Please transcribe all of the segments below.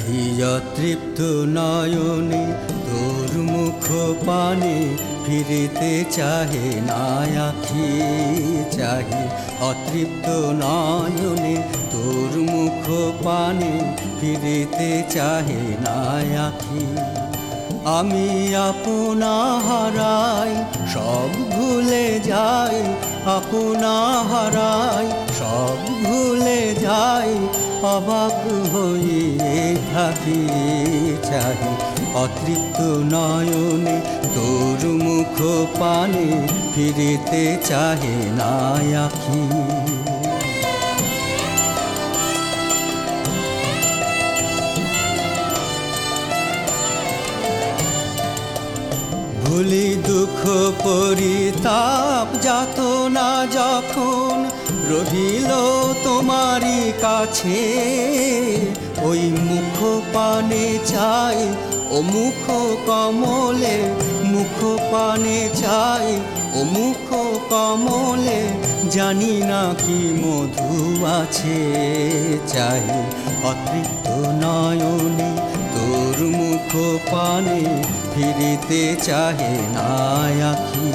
হিয়া তৃপ্ত নয়নে তোর মুখ পানে ফিরিতে চাহে না আখি চাহি অতৃপ্ত নয়নে তোর মুখ পানে ফিরিতে চাহে না আখি আমি আপনা হারাই সব ভুলে যাই আপনা হারাই সব ভুলে যাই অবাক হইয়ে থাকি চাহি অতৃপ্ত নয়নে তোর মুখ পানে ফিরিতে চাহে না আখি ভুলি দুঃখ পরিতাপ যাতনা যখন রহিল তোমারই কাছে ওই মুখ পানে চাই ও মুখ কমলে মুখ পানে চাই ও মুখ কমলে জানি না কি মধু আছে চাই অতৃপ্ত নয়নে তোর মুখ পানে ফিরিতে চাহে না আখি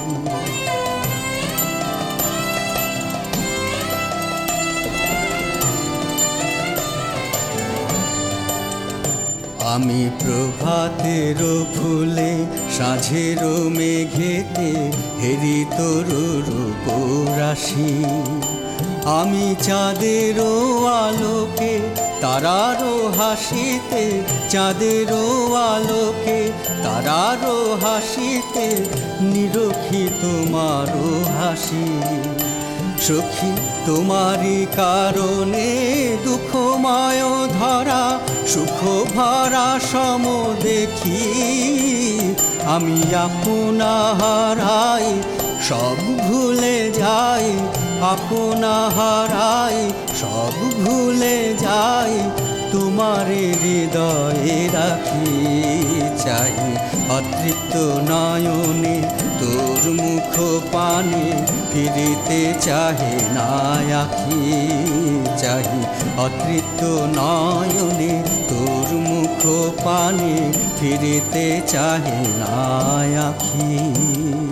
আমি প্রভাতের ফুলে সাঁঝের মেঘেতে হেরি তোর রূপ রাশি আমি চাঁদের আলোকে তারার হাসিতে চাঁদের আলোকে তারার হাসিতে নিরখি তোমার হাসি সখী তোমারই কারণে দুঃখময় ধরা সুখ ভরা সম দেখি আমি আপনা হারাই সব ভুলে যাই আপনা হারাই সব ভুলে যাই তোমারে হৃদয়ে রাখি চাই অতৃপ্ত নয়নে তোর মুখ পানে ফিরিতে চাহে না আখি চাহি অতৃপ্ত নয়নে তোর মুখ পানে ফিরিতে চাহে না আখি।